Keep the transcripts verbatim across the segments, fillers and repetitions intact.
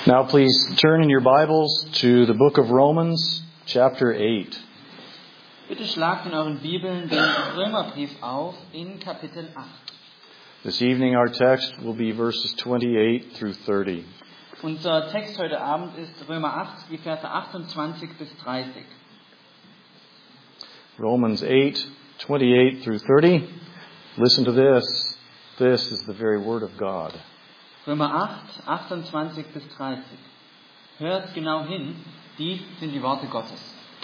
Now please turn in your Bibles to the book of Romans, chapter eight. Bitte schlagt in euren Bibeln den Römerbrief auf in Kapitel acht. This evening our text will be verses twenty-eight through thirty. Unser Text heute Abend ist Römer acht, die Verse achtundzwanzig bis dreißig. Romans eight, twenty-eight through thirty. Listen to this. This is the very word of God. Römer acht, achtundzwanzig bis dreißig. Hört genau hin, dies sind die Worte Gottes.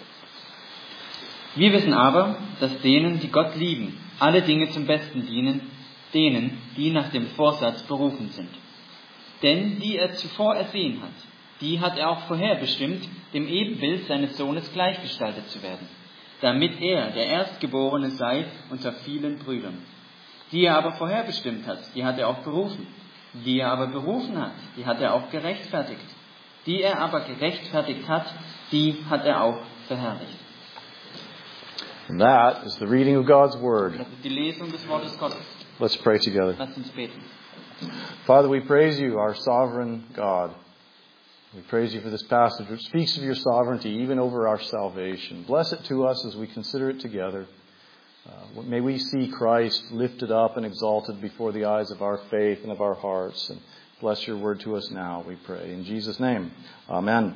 Wir wissen aber, dass denen, die Gott lieben, alle Dinge zum Besten dienen, denen, die nach dem Vorsatz berufen sind. Denn die er zuvor ersehen hat, die hat er auch vorherbestimmt, dem Ebenbild seines Sohnes gleichgestaltet zu werden, damit er der Erstgeborene sei unter vielen Brüdern. Die er aber vorherbestimmt hat, die hat er auch berufen. Die er aber berufen hat, die hat er auch gerechtfertigt. Die er aber gerechtfertigt hat, die hat er auch verherrlicht. And that is the reading of God's Word. Das ist die Lesung des Wortes Gottes. Let's pray together. Lasst uns beten. Father, we praise you, our sovereign God. We praise you for this passage which speaks of your sovereignty even over our salvation. Bless it to us as we consider it together. Uh, may we see Christ lifted up and exalted before the eyes of our faith and of our hearts. And bless your word to us now, we pray. In Jesus' name, amen.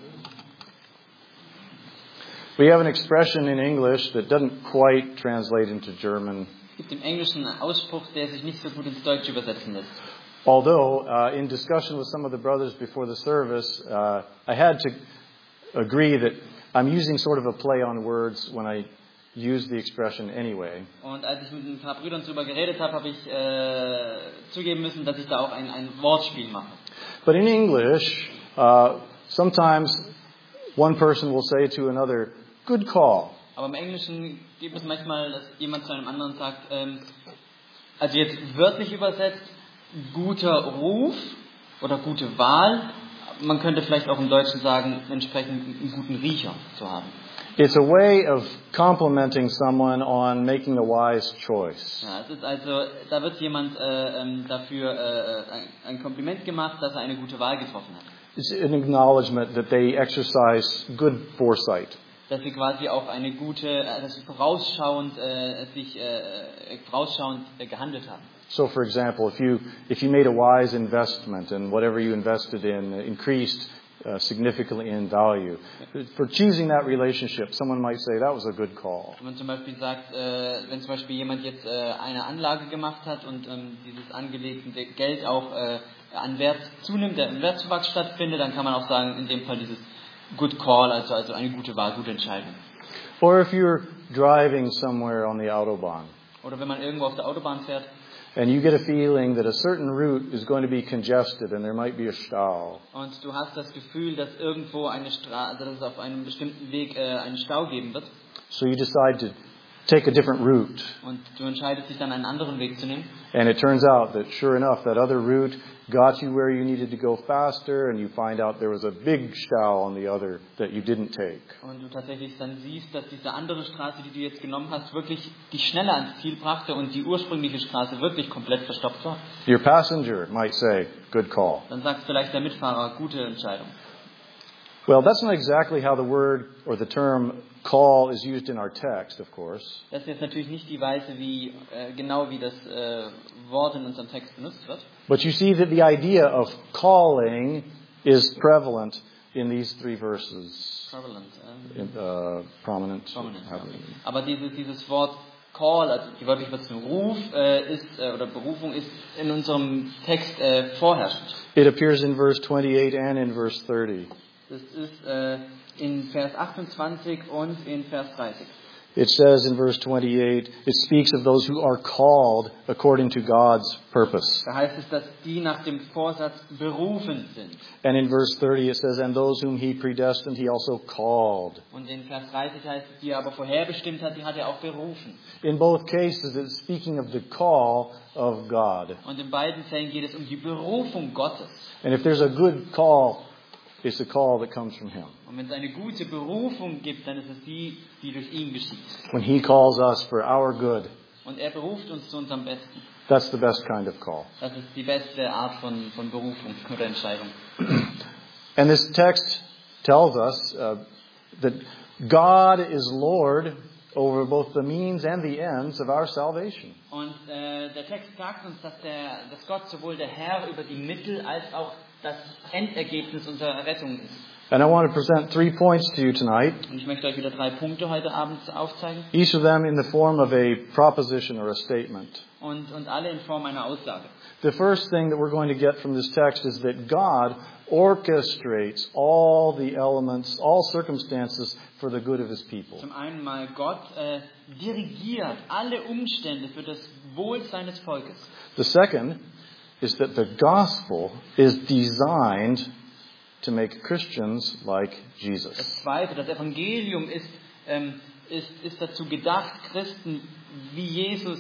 We have an expression in English that doesn't quite translate into German. Es gibt im Englischen einen Ausspruch, der sich nicht so gut ins Deutsche übersetzen lässt. Although, uh, in discussion with some of the brothers before the service, uh, I had to agree that I'm using sort of a play on words when I use the expression anyway. Und als ich mit ein paar Brüdern darüber geredet habe, habe ich äh, zugeben müssen, dass ich da auch ein, ein Wortspiel mache. But in English, uh, sometimes one person will say to another, "Good call." Aber im Englischen gibt es manchmal, dass jemand zu einem anderen sagt, ähm, also jetzt wörtlich übersetzt, guter Ruf oder gute Wahl. Man könnte vielleicht auch im Deutschen sagen, entsprechend einen guten Riecher zu haben. It's a way of complimenting someone on making a wise choice. Ja, es ist also, da wird jemand äh, ähm, dafür äh, ein, ein Kompliment gemacht, dass er eine gute Wahl getroffen hat. It's an acknowledgement that they exercise good foresight. Dass sie quasi auch eine gute, äh, dass sie vorausschauend äh, sich äh, vorausschauend äh, gehandelt haben. So, for example, if you if you made a wise investment and whatever you invested in increased uh, significantly in value, for choosing that relationship, someone might say that was a good call. Wenn man zum Beispiel sagt, äh, wenn zum Beispiel jemand jetzt äh, eine Anlage gemacht hat und ähm, dieses angelegte Geld auch äh, an Wert zunimmt, der Wertzuwachs stattfindet, dann kann man auch sagen, in dem Fall dieses good call, also also eine gute Wahl, gute Entscheidung. Or if you're driving somewhere on the Autobahn. Oder wenn man irgendwo auf der Autobahn fährt. And you get a feeling that a certain route is going to be congested and there might be a Stau. Und du hast das Gefühl, dass irgendwo eine Straße, also dass es auf einem bestimmten Weg äh, einen Stau geben wird. So you decide to take a different route. Und du entscheidest dich dann einen anderen Weg zu nehmen. And it turns out that sure enough that other route got you where you needed to go faster, and you find out there was a big Stau on the other that you didn't take. Und du tatsächlich dann siehst, dass diese andere Straße, die du jetzt genommen hast, wirklich dich schneller ans Ziel brachte und die ursprüngliche Straße wirklich komplett verstopft war. Your passenger might say, "Good call." Dann sagt vielleicht der Mitfahrer, gute Entscheidung. Well, that's not exactly how the word or the term call is used in our text, of course. Das ist jetzt natürlich nicht die Weise, wie äh, genau wie das äh, Wort in unserem Text benutzt wird. But you see that the idea of calling is prevalent in these three verses. Prevalent. Äh, In, uh, prominent. prominent ja. Aber dieses, dieses Wort Call, also die wörtliche Übersetzung Ruf, äh, ist äh, oder Berufung ist in unserem Text äh, vorherrschend. It appears in verse twenty-eight and in verse thirty. Das ist äh, in Vers achtundzwanzig und in Vers dreißig. It says in verse twenty-eight, it speaks of those who are called according to God's purpose. Da heißt es, dass die nach dem Vorsatz berufen sind. And in verse thirty it says, and those whom he predestined, he also called. Und in Vers dreißig heißt es, die er aber vorherbestimmt hat, die hat er auch berufen. In both cases, it's speaking of the call of God. Und in beiden Fällen geht es um die Berufung Gottes. And if there's a good call, it's a call that comes from him. Und wenn es eine gute Berufung gibt, dann ist es die, die durch ihn geschieht. When he calls us for our good. Und er beruft uns zu unserem Besten. That's the best kind of call. Das ist die beste Art von, von Berufung oder Entscheidung. And this text tells us uh, that God is Lord over both the means and the ends of our salvation. Und äh, der Text sagt uns, dass, der, dass Gott sowohl der Herr über die Mittel als auch das Endergebnis unserer Rettung ist. And I want to present three points to you tonight, Und ich möchte euch wieder drei Punkte heute Abend aufzeigen. each of them in the form of a proposition or a statement. Und, und alle in Form einer Aussage. The first thing that we're going to get from this text is that God orchestrates all the elements, all circumstances for the good of His people. Zum einen mal, Gott äh, dirigiert alle Umstände für das Wohl seines Volkes. The second is that the gospel is designed to make Christians like Jesus. Das zweite, das Evangelium ist, ähm, ist, ist dazu gedacht, Christen wie Jesus,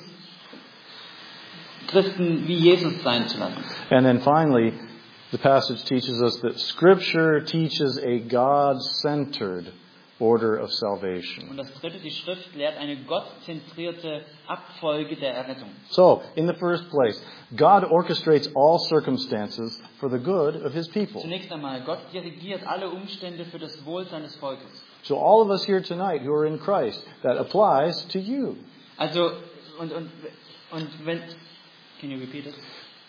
Christen wie Jesus sein zu lassen. And then finally, the passage teaches us that Scripture teaches a God-centered order of salvation. Und das dritte, die Schrift lehrt eine gottzentrierte Abfolge der Errettung. So, in the first place, God orchestrates all circumstances for the good of His people. Zunächst einmal, Gott dirigiert alle Umstände für das Wohl seines Volkes. So all of us here tonight who are in Christ, that applies to you. Also, und, und, und wenn, can you repeat it?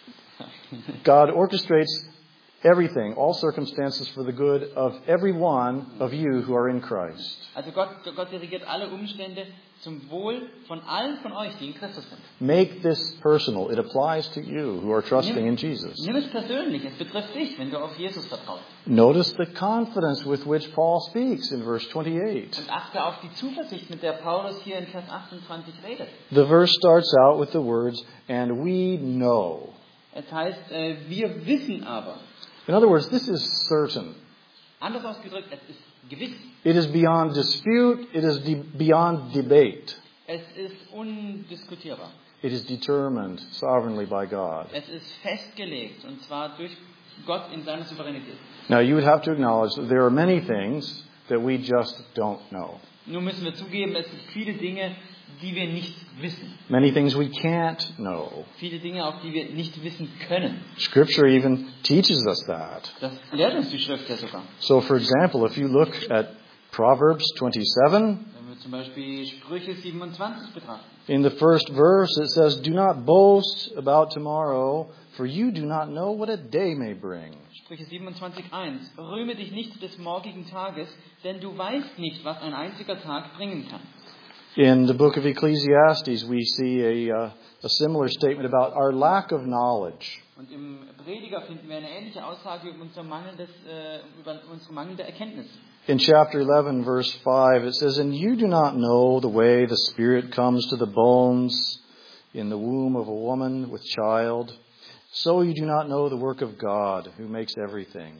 God orchestrates everything, all circumstances for the good of every one of you who are in Christ. Also Gott, Gott dirigiert alle Umstände zum Wohl von allen von euch, die in Christus sind. Make this personal. It applies to you who are trusting in Jesus. Nimm es persönlich, es betrifft dich, wenn du auf Jesus vertraust. Notice the confidence with which Paul speaks in verse twenty-eight. Und achte auf die Zuversicht, mit der Paulus hier in Vers achtundzwanzig redet. The verse starts out with the words, and we know. Es heißt, äh, wir wissen aber. In other words, this is certain. Anders ausgedrückt, es ist gewiss. It is beyond dispute. It is de- beyond debate. Es ist undiskutierbar. It is determined sovereignly by God. Es ist festgelegt, und zwar durch Gott in seiner Souveränität. Now, you would have to acknowledge that there are many things that we just don't know. Nun müssen wir zugeben, es gibt viele Dinge, die wir nicht wissen. Many things we can't know. Viele Dinge, auch die wir nicht wissen können. Scripture even teaches us that. Das lehrt uns die Schrift ja sogar. So, for example, if you look at Proverbs twenty-seven, Wenn wir zum Beispiel Sprüche siebenundzwanzig betrachten. in the first verse it says, "Do not boast about tomorrow, for you do not know what a day may bring." Sprüche siebenundzwanzig eins. Rühme dich nicht des morgigen Tages, denn du weißt nicht, was ein einziger Tag bringen kann. In the book of Ecclesiastes, we see a, uh, a similar statement about our lack of knowledge. Und im Prediger finden wir eine ähnliche Aussage über unser mangelndes, äh, über unsere mangelnde Erkenntnis. In chapter eleven, verse five, it says, "And you do not know the way the Spirit comes to the bones in the womb of a woman with child. So you do not know the work of God, who makes everything."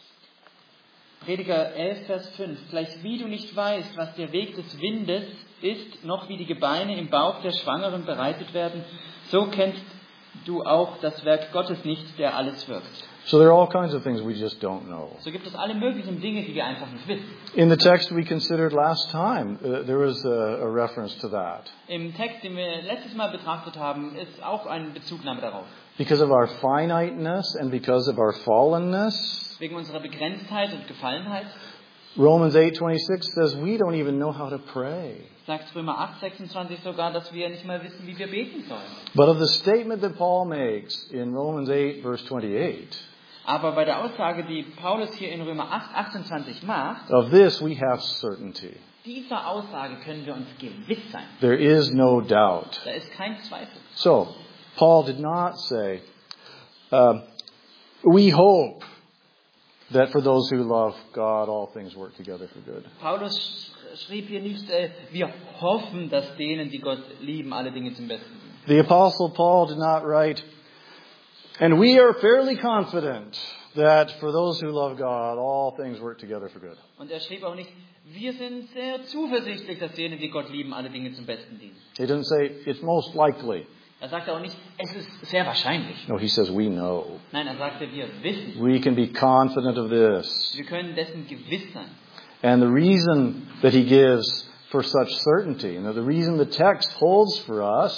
Prediger elf, Vers fünf. Gleich wie du nicht weißt, was der Weg des Windes ist, noch wie die Gebeine im Bauch der Schwangeren bereitet werden, so kennst du auch das Werk Gottes nicht, der alles wirkt. So there are all kinds of things we just don't know. So gibt es alle möglichen Dinge, die wir einfach nicht wissen. In the text we considered last time, uh, there was a, a reference to that. Im Text, den wir letztes Mal betrachtet haben, ist auch eine Bezugnahme darauf. Because of our finiteness and because of our fallenness, Wegen unserer Begrenztheit und Gefallenheit, Romans eight twenty-six says we don't even know how to pray. sagt Römer acht, sechsundzwanzig sogar, dass wir nicht mal wissen, wie wir beten sollen. But of the statement that Paul makes in Romans eight verse twenty-eight, Aber bei der Aussage, die Paulus hier in Römer acht, achtundzwanzig macht, of this we have certainty. dieser Aussage können wir uns gewiss sein. There is no doubt. Da ist kein Zweifel. So, Paul did not say, uh, we hope that for those who love God, all things work together for good. Paulus schrieb hier nicht, äh, wir hoffen, dass denen, die Gott lieben, alle Dinge zum Besten sind. The Apostle Paul did not write, and we are fairly confident that for those who love God, all things work together for good. Und er schrieb auch nicht, wir sind sehr zuversichtlich, dass denen, die Gott lieben, alle Dinge zum Besten dienen. He didn't say, it's most likely. Er sagte auch nicht, es ist sehr wahrscheinlich. No, he says, we know. Nein, er sagte, wir wissen. We can be confident of this. Wir können dessen gewiss sein. And the reason that he gives for such certainty, you know, the reason the text holds for us,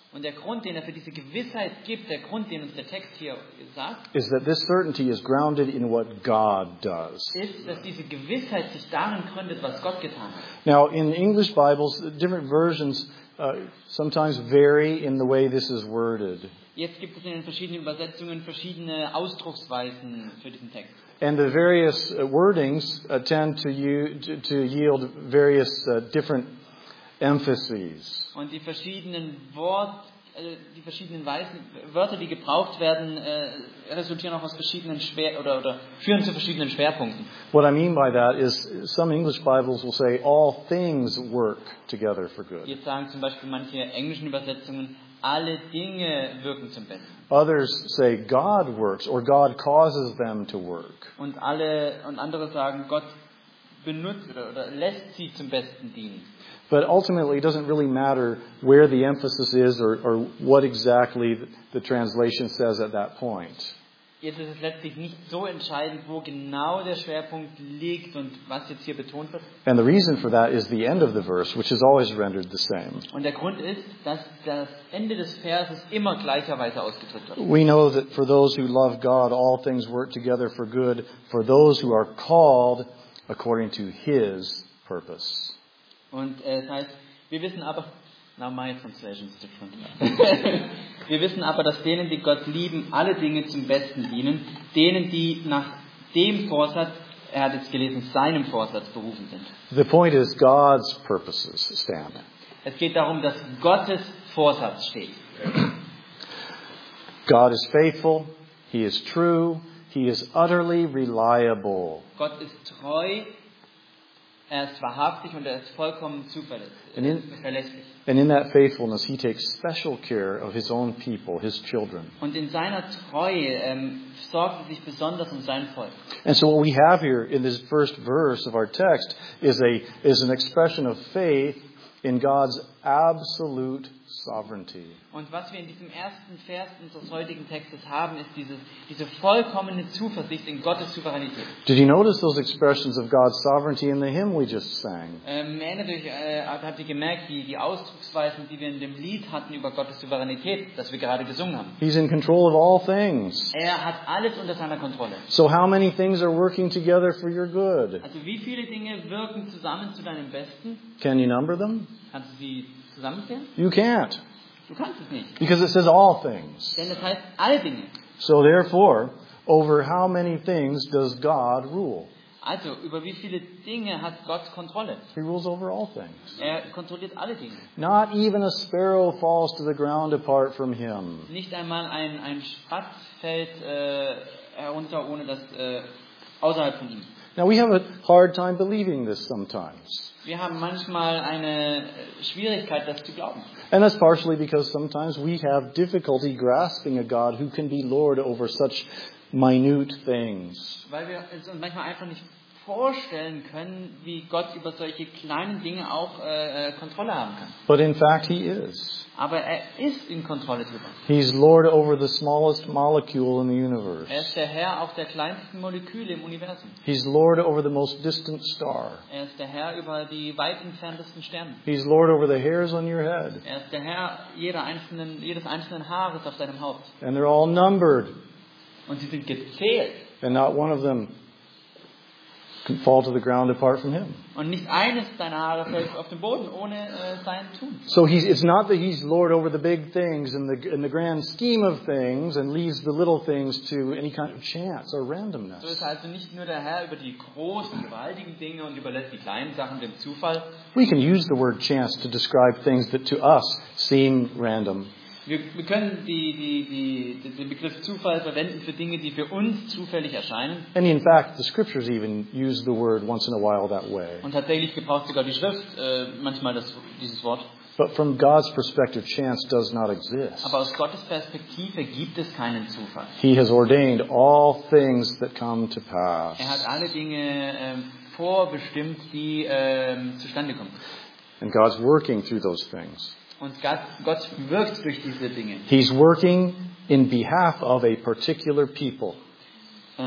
Und der Grund, den er für diese Gewissheit gibt, der Grund, den uns der Text hier sagt, is that this certainty is grounded in what God does. ist, dass diese Gewissheit sich darin gründet, was Gott getan hat. Now, in English Bibles, different versions uh, sometimes vary in the way this is worded. Jetzt gibt es in den verschiedenen Übersetzungen verschiedene Ausdrucksweisen für diesen Text. And the various uh, wordings uh, tend to, u- to, to yield various uh, different emphases. Und die verschiedenen Wort, äh, die verschiedenen Weisen, Wörter, die gebraucht werden, äh, resultieren auch aus verschiedenen Schwer oder, oder führen zu verschiedenen Schwerpunkten. What I mean by that is some English Bibles will say all things work together for good. Jetzt sagen zum Beispiel manche englischen Übersetzungen, alle Dinge wirken zum Besten. Others say God works or God causes them to work. Und alle und andere sagen, Gott benutzt oder, oder lässt sie zum Besten dienen. But ultimately, it doesn't really matter where the emphasis is or, or what exactly the translation says at that point. Jetzt ist es letztlich nicht so entscheidend, wo genau der Schwerpunkt liegt und was jetzt hier betont wird. And the reason for that is the end of the verse, which is always rendered the same. Und der Grund ist, dass das Ende des Verses immer gleicherweise ausgedrückt wird. We know that for those who love God, all things work together for good, for those who are called according to His purpose. Und äh, das heißt, wir wissen aber, now my translation is different. Wir wissen aber, dass denen, die Gott lieben, alle Dinge zum Besten dienen, denen, die nach dem Vorsatz, er hat jetzt gelesen, seinem Vorsatz berufen sind. The point is God's purposes stand. Es geht darum, dass Gottes Vorsatz steht. God is faithful, He is true, He is utterly reliable. Gott ist treu, er ist wahrhaftig und er ist vollkommen zuverlässig. And in, verlässlich. and in that faithfulness, He takes special care of His own people, His children. Und in seiner Treue ähm, sorgt er sich besonders um sein Volk. And so what we have here in this first verse of our text is a is an expression of faith in God's absolute sovereignty. Und was wir in diesem ersten Vers unseres heutigen Textes haben, ist dieses, diese vollkommene Zuversicht in Gottes Souveränität. Did you notice those expressions of God's sovereignty in the hymn we just sang? Ähm, erinnert euch, äh, habt ihr gemerkt, die, die Ausdrucksweisen, die wir in dem Lied hatten über Gottes Souveränität, das wir gerade gesungen haben. He's in control of all things. Er hat alles unter seiner Kontrolle. So how many things are working together for your good? Also wie viele Dinge wirken zusammen zu deinem Besten? Can you number them? Kannst du sie zusammenzählen? You can't. Du kannst es nicht. Because it says all things. Denn das heißt alle Dinge. So therefore, over how many things does God rule? Also, über wie viele Dinge hat Gott Kontrolle? He rules over all things. Er kontrolliert alle Dinge. Not even a sparrow falls to the ground apart from Him. Nicht einmal ein, ein Spatz fällt äh, herunter, ohne dass äh, außerhalb von ihm. Now we have a hard time believing this sometimes. Wir haben manchmal eine Schwierigkeit, das zu glauben. And that's partially because sometimes we have difficulty grasping a God who can be Lord over such minute things. Weil wir es uns manchmal einfach nicht vorstellen können, wie Gott über solche kleinen Dinge auch äh, Kontrolle haben kann. But in fact, He is. Aber er ist in Kontrolle drüber. He's Lord over the smallest molecule in the universe. Er ist der Herr auch der kleinsten Moleküle im Universum. He's Lord over the most distant star. Er ist der Herr über die weit entferntesten Sterne. He's Lord over the hairs on your head. Er ist der Herr jeder einzelnen, jedes einzelnen Haares auf deinem Haupt. And they're all numbered. Und sie sind gezählt. And not one of them can fall to the ground apart from Him. Und nicht eines deiner Haare fällt auf den Boden ohne äh, sein Tun. So he's, it's not that He's Lord over the big things in the, in the grand scheme of things and leaves the little things to any kind of chance or randomness. So ist also nicht nur der Herr über die großen, gewaltigen Dinge und überlässt die kleinen Sachen dem Zufall. We can use the word chance to describe things that to us seem random. Wir, wir können die, die, die, den Begriff Zufall verwenden für Dinge, die für uns zufällig erscheinen. And in fact, the scriptures even use the word once in a while that way. Und tatsächlich gebraucht sogar die Schrift äh, manchmal das, dieses Wort. But from God's perspective, chance does not exist. Aber aus Gottes Perspektive gibt es keinen Zufall. He has ordained all things that come to pass. Er hat alle Dinge ähm, vorbestimmt, die ähm, zustande kommen. And God's working through those things. Und Gott, Gott wirkt durch diese Dinge. He's working in behalf of a particular people.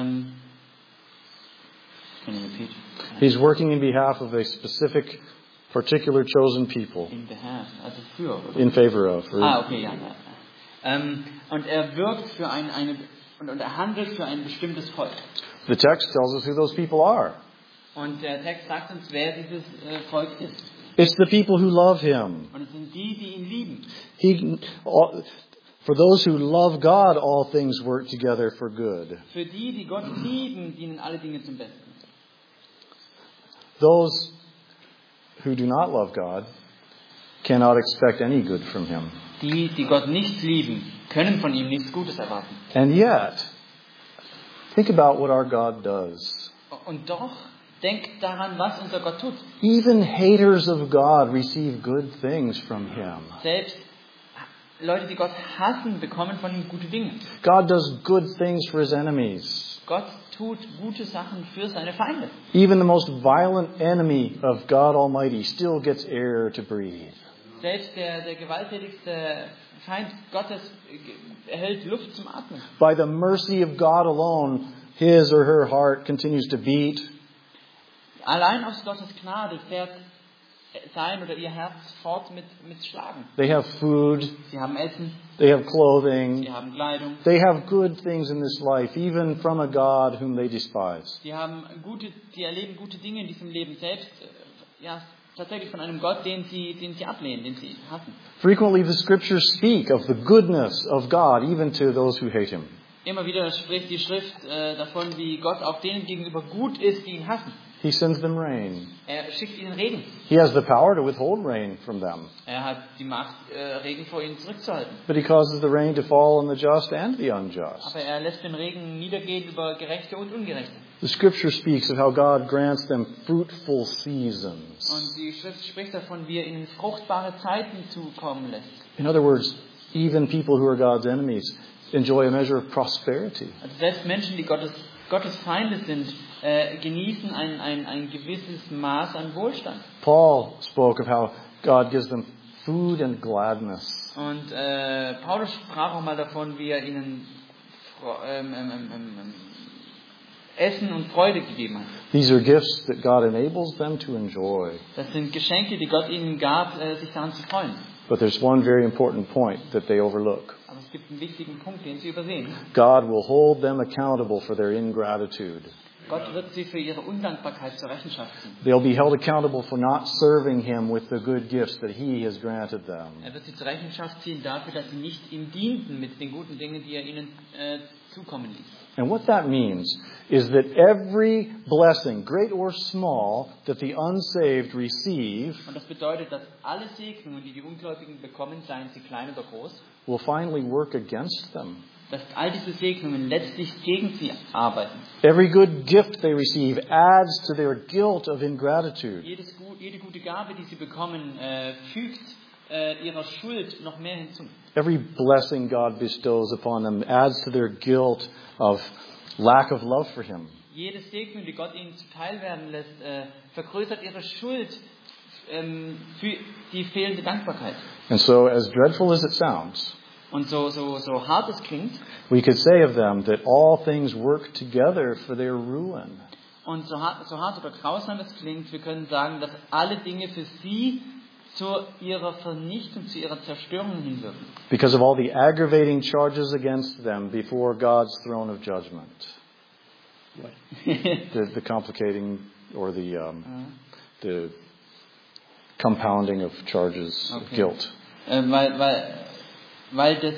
Um, can you repeat? He's working in behalf of a specific particular chosen people, in behalf, also für. Oder? in favor of. Or, Ah, okay, ja. ja. Ähm, und er wirkt für ein, eine und, und er handelt für ein bestimmtes Volk. The text tells us who those people are. Und der Text sagt uns, wer dieses äh, Volk ist. It's the people who love him. Und es sind die, die ihn lieben. He, all, for those who love God, all things work together for good. Für die, die Gott lieben, dienen alle Dinge zum Besten. Those who do not love God cannot expect any good from him. Die, die Gott nicht lieben, können von ihm nichts Gutes erwarten. And yet, think about what our God does. Und doch, denkt daran, was unser Gott tut. Even haters of God receive good things from him. Selbst Leute, die Gott hassen, bekommen von ihm gute Dinge. God does good things for his enemies. Gott tut gute Sachen für seine Feinde. Even the most violent enemy of God Almighty still gets air to breathe. Selbst der, der gewalttätigste Feind Gottes erhält Luft zum Atmen. By the mercy of God alone, his or her heart continues to beat. Allein aus Gottes Gnade fährt sein oder ihr Herz fort mit, mit Schlagen. They have food. Sie haben Essen. They have clothing. Sie haben Kleidung. They have good things in this life, even from a God whom they despise. Sie haben gute, sie erleben gute Dinge in diesem Leben selbst. Ja, tatsächlich von einem Gott, den sie, den sie ablehnen, den sie hassen. Frequently the scriptures speak of the goodness of God, even to those who hate him. Immer wieder spricht die Schrift äh, davon, wie Gott auch denen gegenüber gut ist, die ihn hassen. He sends them rain. Er schickt ihnen Regen. He has the power to withhold rain from them. Er hat die Macht, äh, Regen vor ihnen zurückzuhalten. But he causes the rain to fall on the just and the unjust. Aber er lässt den Regen niedergehen über Gerechte und Ungerechte. The scripture speaks of how God grants them fruitful seasons. Und die Schrift spricht davon, wie er ihnen fruchtbare Zeiten zukommen lässt. In other words, even people who are God's enemies enjoy a measure of prosperity. Also selbst Menschen, die Gottes, Gottes Feinde sind, äh, genießen ein, ein, ein gewisses Maß an Wohlstand. Paul spoke of how God gives them food and gladness. Und äh, Paulus sprach auch mal davon, wie er ihnen ähm, ähm, ähm, ähm, Essen und Freude gegeben hat. These are gifts that God enables them to enjoy. Das sind Geschenke, die Gott ihnen gab, äh, sich daran zu freuen. But there's one very important point that they overlook. Aber es gibt einen wichtigen Punkt, den sie übersehen. God will hold them accountable for their ingratitude. Gott wird sie für ihre Undankbarkeit zur Rechenschaft ziehen. They'll be held accountable for not serving him with the good gifts that he has granted them. Er wird sie zur Rechenschaft ziehen dafür, dass sie nicht ihm dienten mit den guten Dingen, die er ihnen äh, zukommen ließ. And what that means is that every blessing, great or small, that the unsaved receive Und das bedeutet, dass alle Segnungen, die die Ungläubigen bekommen, seien sie klein oder groß, will finally work against them. dass all diese Segnungen letztlich gegen sie arbeiten. Every good gift they receive adds to their guilt of ingratitude. Jedes, jede gute Gabe, die sie bekommen, äh, fügt äh, ihrer Schuld noch mehr hinzu. Every blessing God bestows upon them adds to their guilt of lack of love for him. Jede Segnung, die Gott ihnen zuteil werden lässt, äh, vergrößert ihre Schuld ähm, für die fehlende Dankbarkeit. And so, as dreadful as it sounds, Und so, so, so hart es klingt, we could say of them that all things work together for their ruin. und so hart, so hart oder grausam es klingt, wir können sagen, dass alle Dinge für sie zu ihrer Vernichtung, zu ihrer Zerstörung hinwirken. Because of all the aggravating charges against them before God's throne of judgment. the, the complicating or the um, the compounding of charges of Okay. guilt. Äh, weil, weil, weil das,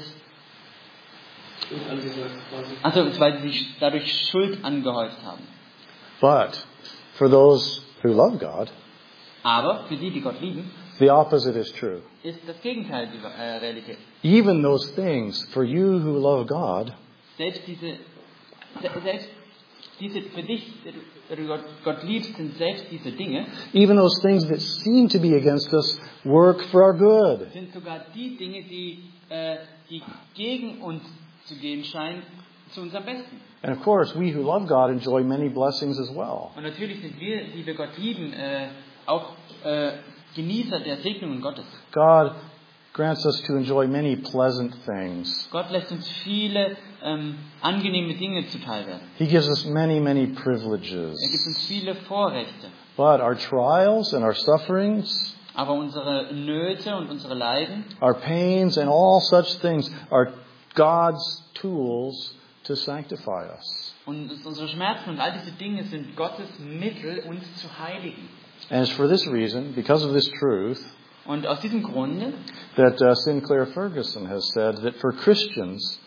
also weil sie sich dadurch Schuld angehäuft haben. But for those who love God, Aber für die, die Gott lieben, the opposite is true. ist das Gegenteil die äh, Realität. Even those things for you who love God Selbst diese, se- selbst diese für dich, der du, der du Gott, Gott liebst, sind selbst diese Dinge, even those things that seem to be against us work for our good. sind sogar die Dinge, die, äh, die gegen uns zu gehen scheinen, zu unserem Besten. And of course, we who love God enjoy many blessings as well. Und natürlich sind wir, die wir Gott lieben, äh, auch äh, Genießer der Segnungen Gottes. God grants us to enjoy many pleasant things. Gott lässt uns viele ähm, angenehme Dinge zuteil werden. He gives us many, many Er gibt privileges. uns viele Vorrechte. But our trials and our sufferings, Aber unsere Nöte und unsere Leiden, our pains and all such things are God's tools to sanctify us. und unsere Schmerzen und all diese Dinge sind Gottes Mittel, uns zu heiligen. And it's for this reason, because of this truth, Und aus diesem Grunde, that uh, Sinclair Ferguson has said that for Christians,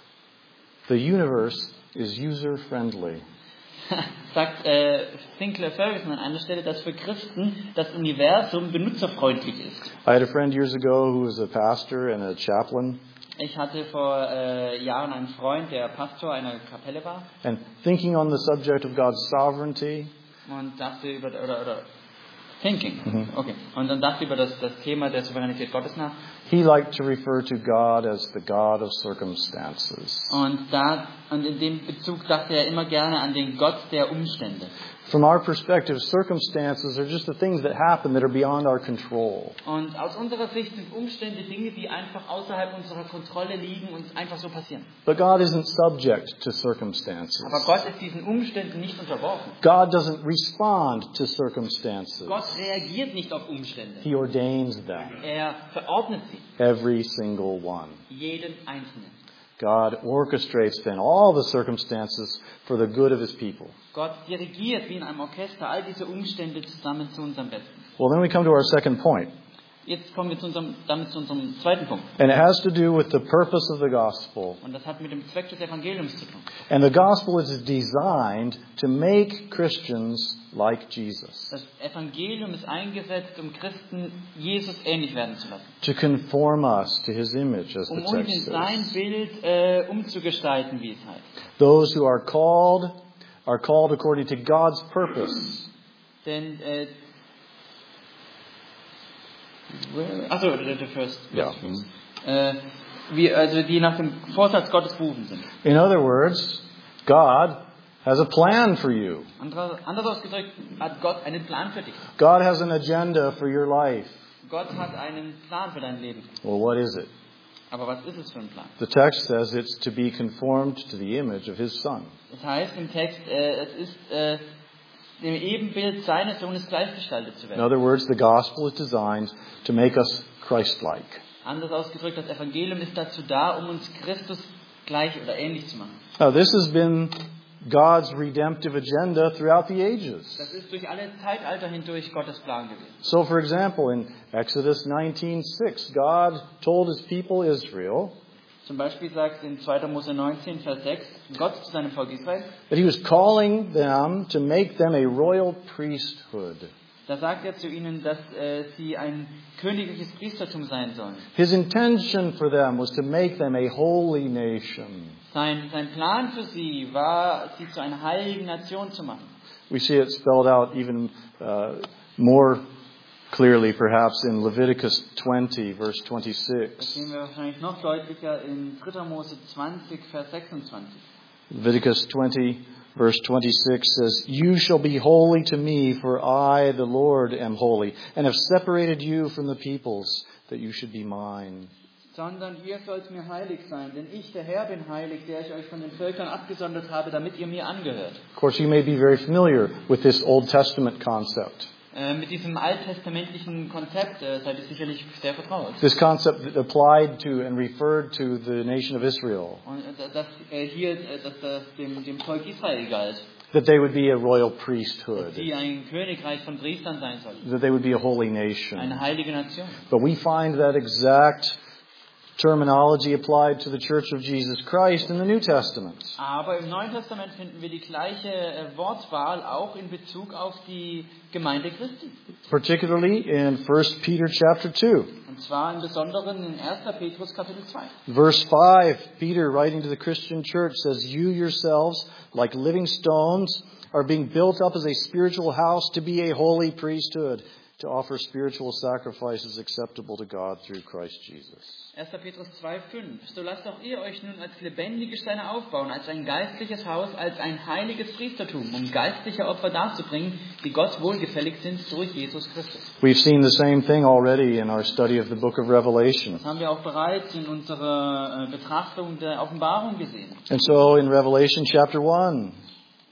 the universe is user-friendly. sagt äh, Sinclair Ferguson an einer Stelle, dass für Christen das Universum benutzerfreundlich ist. I had a friend years ago who was a pastor and a chaplain. Ich hatte vor äh, Jahren einen Freund, der Pastor einer Kapelle war And thinking on the subject of God's sovereignty, und dachte über oder oder Thinking, Mhm. okay, und dann dachte über das das Thema der Souveränität Gottes nach. he liked to refer to God as the God of circumstances. Und da und in dem Bezug dachte er immer gerne an den Gott der Umstände. From our perspective, circumstances are just the things that happen that are beyond our control. Und aus unserer Sicht sind Umstände Dinge, die einfach außerhalb unserer Kontrolle liegen und einfach so passieren. But God isn't subject to circumstances. Aber Gott ist diesen Umständen nicht unterworfen. God doesn't respond to circumstances. Gott reagiert nicht auf Umstände. He ordains them, Er verordnet sie, every single one. jeden einzelnen. God orchestrates then all the circumstances for the good of His people. Gott dirigiert wie in einem Orchester all diese Umstände zusammen zu unserem Besten. Well, then we come to our second point. Jetzt kommen wir zu unserem, damit zu unserem zweiten Punkt. And it has to do with the purpose of the gospel. Und das hat mit dem Zweck des Evangeliums zu tun. And the gospel is designed to make Christians like Jesus, Das Evangelium ist eingesetzt, um Christen Jesus ähnlich werden zu lassen. to conform us to His image, as the Um uns in text sein says. Bild äh, umzugestalten, wie es heißt. Those who are called are called according to God's purpose. Denn, äh, achso, the, the first. Yeah. Äh, wie, also die nach dem Vorsatz Gottes berufen sind. In other words, God has a plan for you. Andere, anders ausgedrückt, hat Gott einen Plan für dich. God has an agenda for your life. Gott hat einen Plan für dein Leben. Well, what is it? Aber was ist es für ein Plan? The text says it's to be conformed to the image of His Son. Das heißt im Text, äh, es ist äh, dem Ebenbild seines Sohnes gleichgestaltet zu In werden. other words, the gospel is designed to make us Christ-like. Anders ausgedrückt, das Evangelium ist dazu da, um uns Christus gleich oder ähnlich zu machen. Now, this has been God's redemptive agenda throughout the ages. Das ist durch alle Zeitalter hindurch Gottes Plan gewesen. So, for example, in Exodus nineteen six, God told His people Israel Zum Beispiel sagt in zweiter Mose neunzehn, Vers sechs, Gott zu seinem Volk Israel, that He was calling them to make them a royal priesthood. da sagt er zu ihnen, dass äh, sie ein königliches Priestertum sein sollen. His intention for them was to make them a holy nation. Sein, sein Plan für sie war, sie zu einer heiligen Nation zu machen. We see it spelled out even uh, more clearly, perhaps, in Leviticus twenty, verse Das twenty-six. sehen wir wahrscheinlich noch deutlicher in dritter Mose zwanzig, Vers sechsundzwanzig. Leviticus twenty, verse twenty-six says, "You shall be holy to me, for I, the Lord, am holy, and have separated you from the peoples, that you should be mine." Sondern ihr sollt mir heilig sein, denn ich, der Herr, bin heilig, der ich euch von den Völkern abgesondert habe, damit ihr mir angehört. Of course, you may be very familiar with this Old Testament concept. Äh, mit diesem alttestamentlichen Konzept äh, seid ihr sicherlich sehr vertraut. This concept that applied to and referred to the nation of Israel, Und äh, dass äh, hier äh, dass das dem, dem Volk Israel galt, that they would be a royal dass priesthood, sie ein Königreich von Priestern sein sollten, that they would be a holy nation. eine heilige Nation. But we find that exact terminology applied to the Church of Jesus Christ in the New Testament. Aber im Neuen Testament finden wir die gleiche äh, Wortwahl auch in Bezug auf die Gemeinde Christi. Particularly in First Peter chapter two. Und zwar im Besonderen in erster Petrus Kapitel zwei. Verse five, Peter writing to the Christian church says, "You yourselves, like living stones, are being built up as a spiritual house to be a holy priesthood, to offer spiritual sacrifices acceptable to God through Christ Jesus." erster Petrus zwei, fünf. So lasst auch ihr euch nun als lebendige Steine aufbauen, als ein geistliches Haus, als ein heiliges Priestertum, um geistliche Opfer darzubringen, die Gott wohlgefällig sind durch Jesus Christus. We've seen the same thing already in our study of the book of Revelation. Das haben wir auch bereits in unserer äh, Betrachtung der Offenbarung gesehen. And so in Revelation chapter one,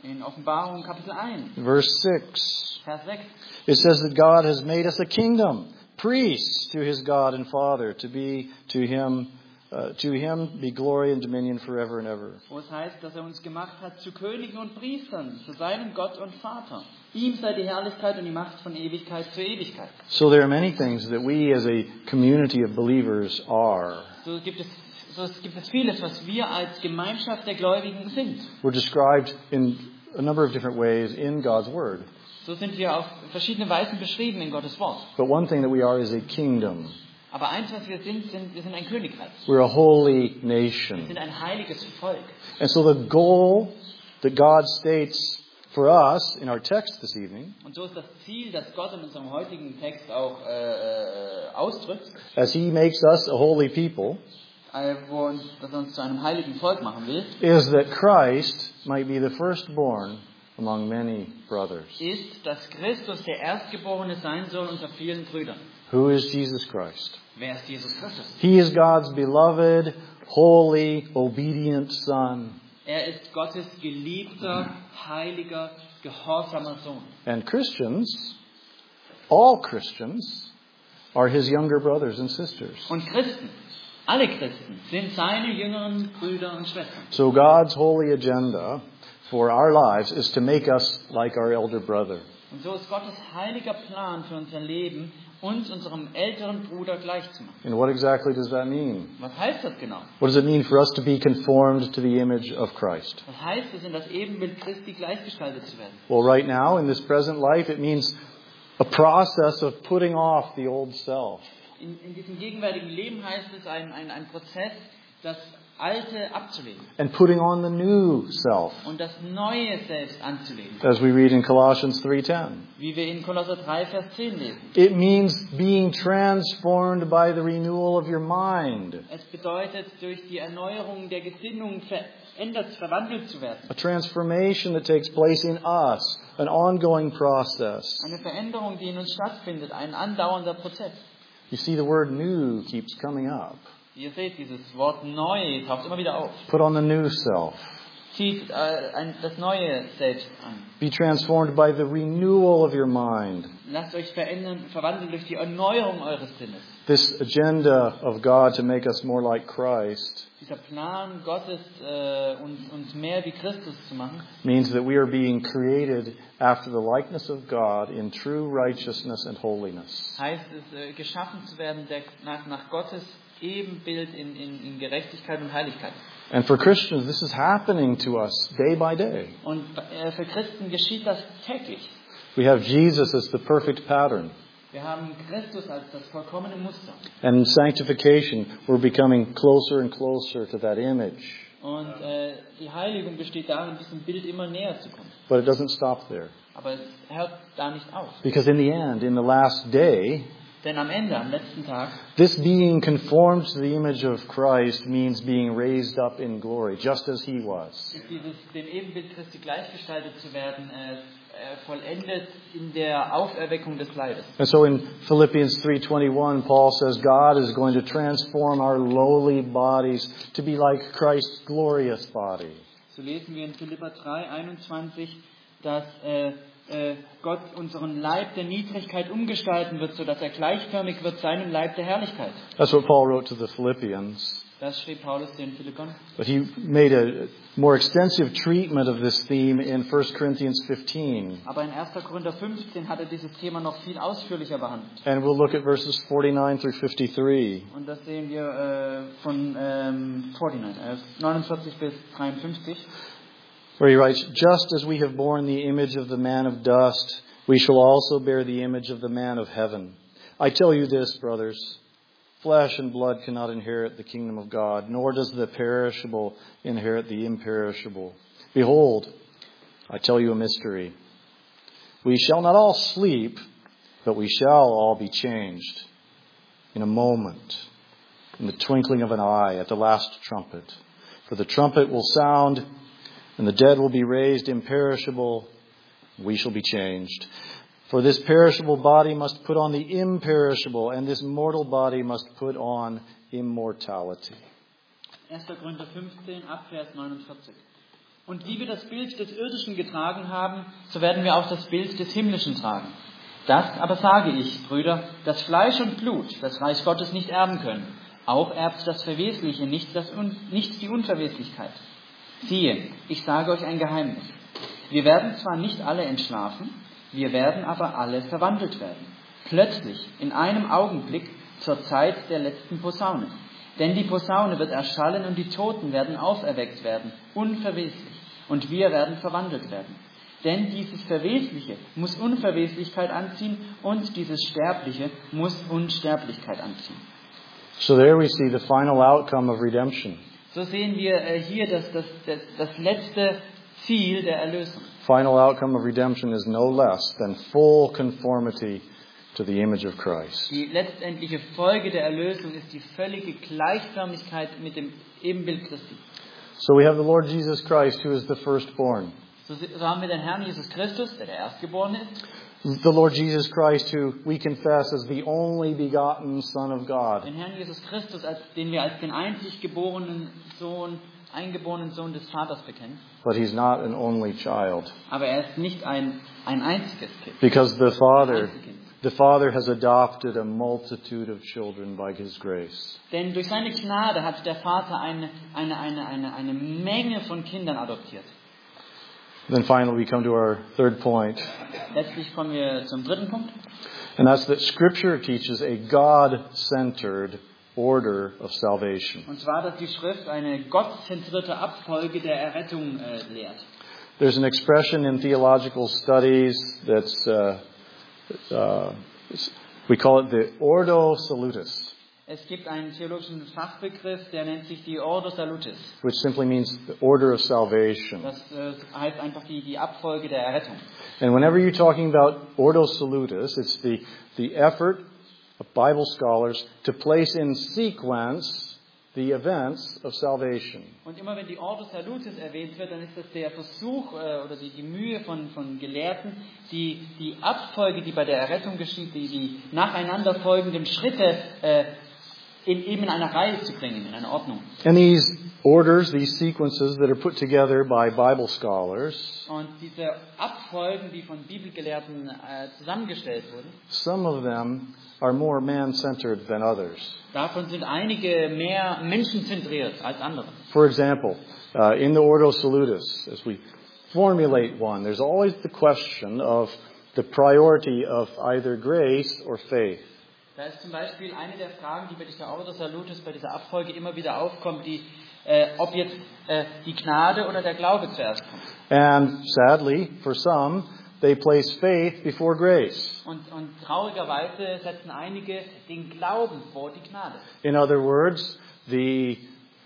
In Offenbarung Kapitel eins, verse six. Vers sechs. It says that God has made us a kingdom, priests to his God and Father, to be to him uh, to him be glory and dominion forever and ever. Wo es heißt, dass er uns gemacht hat zu Königen und Priestern, zu seinem Gott und Vater. Ihm sei die Herrlichkeit und die Macht von Ewigkeit zu Ewigkeit. So there are many things that we as a community of believers are. So gibt es so gibt es vieles, was wir als Gemeinschaft der Gläubigen sind. We're described in a number of different ways in God's Word. So sind wir auf verschiedene Weisen beschrieben in Gottes Wort. But one thing that we are is a kingdom. Aber eins, was wir sind, sind wir sind ein Königreich. We're a holy Wir nation. sind ein heiliges Volk. And so the goal that God states for us in our text this evening, Und so ist das Ziel, das Gott in unserem heutigen Text auch äh, äh, ausdrückt, as He makes us a holy people, äh, wo uns, dass er uns zu einem heiligen Volk machen will, is that Christ might be the firstborn among many brothers. ist, dass Christus der Erstgeborene sein soll unter vielen Brüdern. Who is Jesus Christ? Wer ist Jesus Christus? He is God's beloved, holy, obedient Son. Er ist Gottes geliebter, heiliger, gehorsamer Sohn. And Christians, all Christians, are His younger brothers and sisters. Und Christen, alle Christen, sind seine jüngeren Brüder und Schwestern. So God's holy agenda for our lives is to make us like our elder brother. Und so ist Gottes heiliger Plan für unser Leben, uns unserem älteren Bruder gleich zu machen. And what exactly does that mean? Was heißt das genau? What does it mean for us to be conformed to the image of Christ? Was heißt es, in das Ebenbild Christi gleichgestaltet zu werden? Well, right now, in this present life, it means a process of putting off the old self. In, in diesem gegenwärtigen Leben heißt es ein, ein, ein Prozess, das Alte abzulegen And putting on the new self, und das Neue selbst anzulegen, as we read in Colossians three ten. wie wir in Kolosser drei, Vers zehn lesen. It means being transformed by the renewal of your mind. Es bedeutet, durch die Erneuerung der Gesinnung verändert, verwandelt zu werden. A transformation that takes place in us, an ongoing process. Eine Veränderung, die in uns stattfindet, ein andauernder Prozess. You see, the word new keeps coming up. Ihr seht, dieses Wort neu taucht immer wieder auf. Put on the new self. Zieht äh, ein, das Neue selbst an. Be transformed by the renewal of your mind. Lasst euch verändern, verwandeln durch die Erneuerung eures Sinnes. This agenda of God to make us more like Christ Dieser Plan Gottes, äh, uns, uns mehr wie Christus zu machen, means that we are being created after the likeness of God in true righteousness and holiness. heißt es, äh, geschaffen zu werden der, nach, nach Gottes Ebenbild in, in, in Gerechtigkeit und Heiligkeit. And for Christians, this is happening to us day by day. Und äh, für Christen geschieht das täglich. We have Jesus as the perfect pattern. Wir haben Christus als das vollkommene Muster. And in sanctification, we're becoming closer and closer to that image. Und äh, die Heiligung besteht darin, diesem Bild immer näher zu kommen. But it doesn't stop there. Aber es hört da nicht auf. Because in the end, in the last day, Denn am Ende, am letzten Tag, this being conformed to the image of Christ means being raised up in glory, just as He was. ist dieses, dem Ebenbild Christi gleichgestaltet zu werden, äh, äh, vollendet in der Auferweckung des Leibes. And so in Philippians three twenty-one, Paul says God is going to transform our lowly bodies to be like Christ's glorious body. So lesen wir in Philipper drei einundzwanzig, dass äh, äh, Gott unseren Leib der Niedrigkeit umgestalten wird, sodass er gleichförmig wird seinem Leib der Herrlichkeit. That's what Paul wrote to the Philippians. Das schrieb Paulus den Philippern. But he made a more extensive treatment of this theme in First Corinthians fifteen. Aber in erster Korinther fünfzehn hat er dieses Thema noch viel ausführlicher behandelt. And we'll look at verses forty-nine through fifty-three. Und das sehen wir äh, von ähm, neunundvierzig, äh, neunundvierzig bis dreiundfünfzig. Where he writes, just as we have borne the image of the man of dust, we shall also bear the image of the man of heaven. I tell you this, brothers, flesh and blood cannot inherit the kingdom of God, nor does the perishable inherit the imperishable. Behold, I tell you a mystery. We shall not all sleep, but we shall all be changed in a moment, in the twinkling of an eye, at the last trumpet. For the trumpet will sound, and the dead will be raised imperishable, we shall be changed. For this perishable body must put on the imperishable, and this mortal body must put on immortality. erster Korinther fünfzehn, ab Vers neunundvierzig. Und wie wir das Bild des Irdischen getragen haben, so werden wir auch das Bild des Himmlischen tragen. Das aber sage ich, Brüder, dass Fleisch und Blut das Reich Gottes nicht erben können. Auch erbt das Verwesliche nicht, das Un- nicht die Unverweslichkeit. Siehe, ich sage euch ein Geheimnis. Wir werden zwar nicht alle entschlafen, wir werden aber alle verwandelt werden. Plötzlich, in einem Augenblick, zur Zeit der letzten Posaune. Denn die Posaune wird erschallen und die Toten werden auferweckt werden, unverweslich. Und wir werden verwandelt werden. Denn dieses Verwesliche muss Unverweslichkeit anziehen und dieses Sterbliche muss Unsterblichkeit anziehen. So there we see the final outcome of redemption. So sehen wir äh, hier das, das, das, das letzte Ziel der Erlösung. Final outcome of redemption is no less than full conformity to the image of Christ. Die letztendliche Folge der Erlösung ist die völlige Gleichförmigkeit mit dem Ebenbild Christi. So we have the Lord Jesus Christ, who is the firstborn. So, so haben wir den Herrn Jesus Christus, der der Erstgeborene ist. The Lord Jesus Christ, who we confess as the only begotten Son of God. Den Herrn Jesus Christus, als, den wir als den einzig geborenen Sohn, eingeborenen Sohn des Vaters bekennen. But he's not an only child. Aber er ist nicht ein, ein einziges Kind. Because the Father, Ein Einzelkind. the Father has adopted a multitude of children by his grace. Denn durch seine Gnade hat der Vater eine, eine, eine, eine, eine Menge von Kindern adoptiert. Then finally we come to our third point. Letztlich kommen wir zum dritten Punkt. And that's that Scripture teaches a God-centered order of salvation. Und zwar, dass die Schrift eine gottzentrierte Abfolge der Errettung äh, lehrt. There's an expression in theological studies that's, uh, uh, we call it the Ordo Salutis, Es gibt einen theologischen Fachbegriff, der nennt sich die Ordo Salutis. which simply means the order of salvation. Das äh, heißt einfach die, die Abfolge der Errettung. And whenever you're talking about Ordo Salutis, it's the, the effort of Bible scholars to place in sequence the events of salvation. Und immer wenn die Ordo Salutis erwähnt wird, dann ist das der Versuch äh, oder die, die Mühe von, von Gelehrten, die, die Abfolge, die bei der Errettung geschieht, die, die nacheinander folgenden Schritte äh, in, eben in einer Reihe zu bringen, in einer Ordnung. And these orders, these sequences that are put together by Bible scholars, Und diese Abfolgen, die von Bibelgelehrten äh, zusammengestellt wurden, some of them are more man-centered than others. davon sind einige mehr menschenzentriert als andere. For example, uh, in the Ordo Salutis, as we formulate one, there's always the question of the priority of either grace or faith. Da ist zum Beispiel eine der Fragen, die bei dieser Ordo Salutis, bei dieser Abfolge immer wieder aufkommt, die, äh, ob jetzt äh, die Gnade oder der Glaube zuerst kommt. And sadly, for some, they place faith before grace. Und, und traurigerweise setzen einige den Glauben vor die Gnade. In other words, the,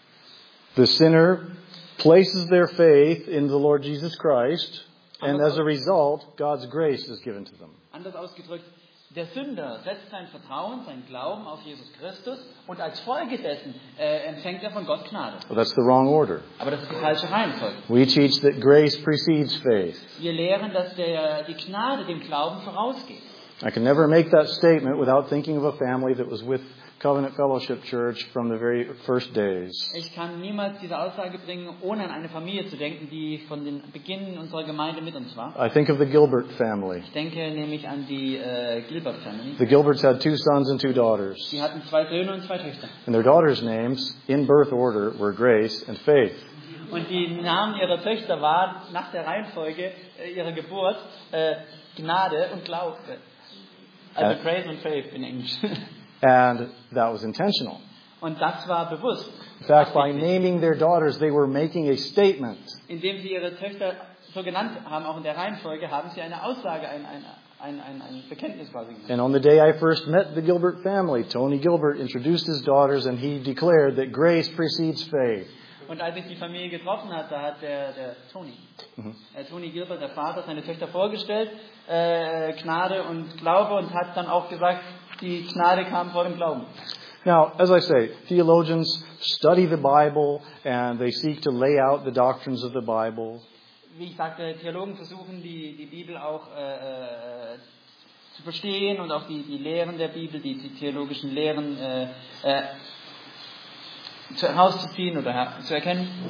the sinner places their faith in the Lord Jesus Christ, and as a result, God's grace is given to them. Anders ausgedrückt, der Sünder setzt sein Vertrauen, sein Glauben auf Jesus Christus und als Folge dessen äh, empfängt er von Gott Gnade. Well, that's the wrong order. Aber das ist die falsche Reihenfolge. We teach that grace precedes faith. Wir lehren, dass der, die Gnade dem Glauben vorausgeht. I can never make that statement without thinking of a family that was with Covenant Fellowship Church from the very first days. Ich kann niemals diese Aussage bringen, ohne an eine Familie zu denken, die von den Beginn unserer Gemeinde mit uns war. I think of the Gilbert family. Ich denke nämlich an die äh, Gilbert Family. The Gilberts had two sons and two daughters. Sie hatten zwei Söhne und zwei Töchter. And their daughters' names, in birth order, were Grace and Faith. Und die Namen ihrer Töchter waren nach der Reihenfolge äh, ihrer Geburt äh, Gnade und Glaube. Also Äh. Grace und Faith in Englisch. And that was intentional. Und das war bewusst. In fact, by Absichtlich. naming their daughters, they were making a statement. Indem sie ihre Töchter so genannt haben, auch in der Reihenfolge, haben sie eine Aussage, ein, ein, ein, ein, ein Bekenntnis quasi gemacht. And on the day I first met the Gilbert family, Tony Gilbert introduced his daughters and he declared that grace precedes faith. Und als ich die Familie getroffen hat, da hat der, der Tony, Mhm. äh, Tony Gilbert, der Vater, seine Töchter vorgestellt, äh, Gnade und Glaube, und hat dann auch gesagt, die Gnade kam vor dem Glauben. Now, as I say, theologians study the Bible and they seek to lay out the doctrines of the Bible. Wie ich sagte, Theologen versuchen die, die Bibel auch äh, äh, zu verstehen und auch die, die Lehren der Bibel, die, die theologischen Lehren äh, äh, zu, herauszuziehen oder her, zu erkennen.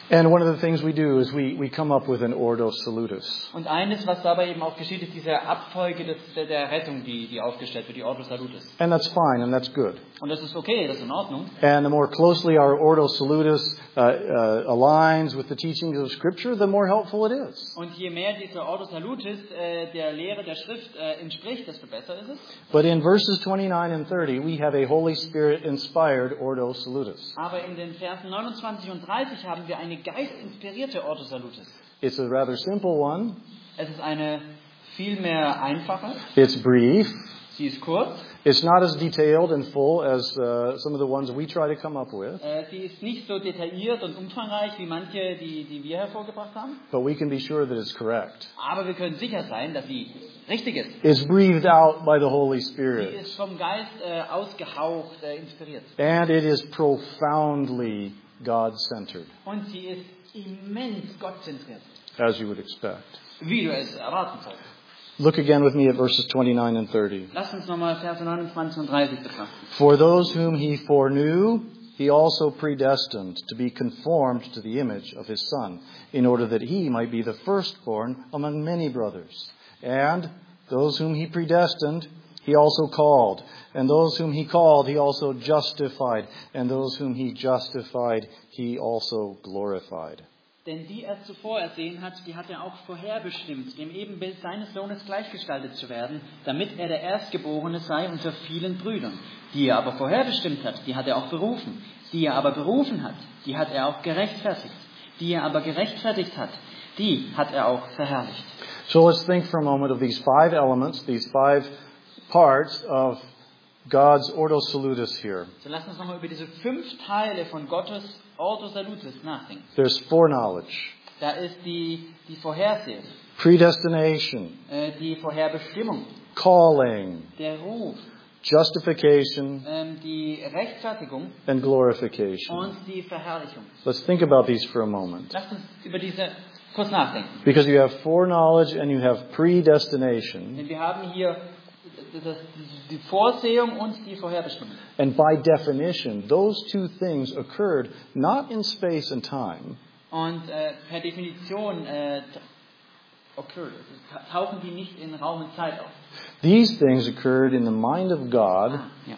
And one of the things we do is we, we come up with an Ordo Salutis. Und eines, was dabei eben auch geschieht, ist diese Abfolge des, der, der Rettung, die, die aufgestellt wird, die Ordo Salutis. And that's fine, and that's good. Und das ist okay, das ist in Ordnung. And the more closely our Ordo Salutis uh, uh, aligns with the teachings of Scripture, the more helpful it is. Und je mehr dieser Ordo Salutis äh, der Lehre der Schrift äh, entspricht, desto besser ist es. But in verses twenty-nine and thirty, we have a Holy Spirit-inspired Ordo Salutis. Aber in den Versen neunundzwanzig und dreißig haben wir eine geistinspirierte Ordo Salutis. It's a rather simple one. Es ist eine viel mehr einfache. It's brief. Sie ist kurz. It's not as detailed and full as uh, some of the ones we try to come up with. Äh, sie ist nicht so detailliert und umfangreich wie manche, die, die wir hervorgebracht haben. But we can be sure that it's correct. Aber wir können sicher sein, dass sie richtig ist. It's breathed out by the Holy Sie Spirit. ist vom Geist äh, ausgehaucht, äh, inspiriert. And it is profoundly God-centered, Und sie ist immens gottzentriert, as you would expect. wie du es erwarten sollst. Look again with me at verses twenty-nine and thirty. Lass uns nochmal Verse neunundzwanzig und dreißig betrachten. For those whom he foreknew, he also predestined to be conformed to the image of his Son, in order that he might be the firstborn among many brothers. And those whom he predestined, he also called. And those whom he called, he also justified. And those whom he justified, he also glorified. Denn die er zuvor ersehen hat, die hat er auch vorherbestimmt, dem Ebenbild seines Sohnes gleichgestaltet zu werden, damit er der Erstgeborene sei unter vielen Brüdern. Die er aber vorherbestimmt hat, die hat er auch berufen. Die er aber berufen hat, die hat er auch gerechtfertigt. Die er aber gerechtfertigt hat, die hat er auch verherrlicht. So let's think for a moment of these five elements, these five parts of God's Ordo Salutis here. So lass uns nochmal über diese fünf Teile von Gottes Ordo Salutis nachdenken. There's foreknowledge, Da ist die, die Vorhersehung, predestination, äh, die Vorherbestimmung, calling, der Ruf, justification, ähm, die Rechtfertigung and glorification. und die Verherrlichung. Let's think about these for a moment. Lass uns über diese kurz nachdenken. Because you have foreknowledge and you have predestination. Denn wir haben hier das, die Vorsehung und die Vorherbestimmung. And by definition, those two things occurred not in space and time, Und äh, per Definition äh, occurred, tauchen die nicht in Raum und Zeit auf. these things occurred in the mind of God Ah, ja.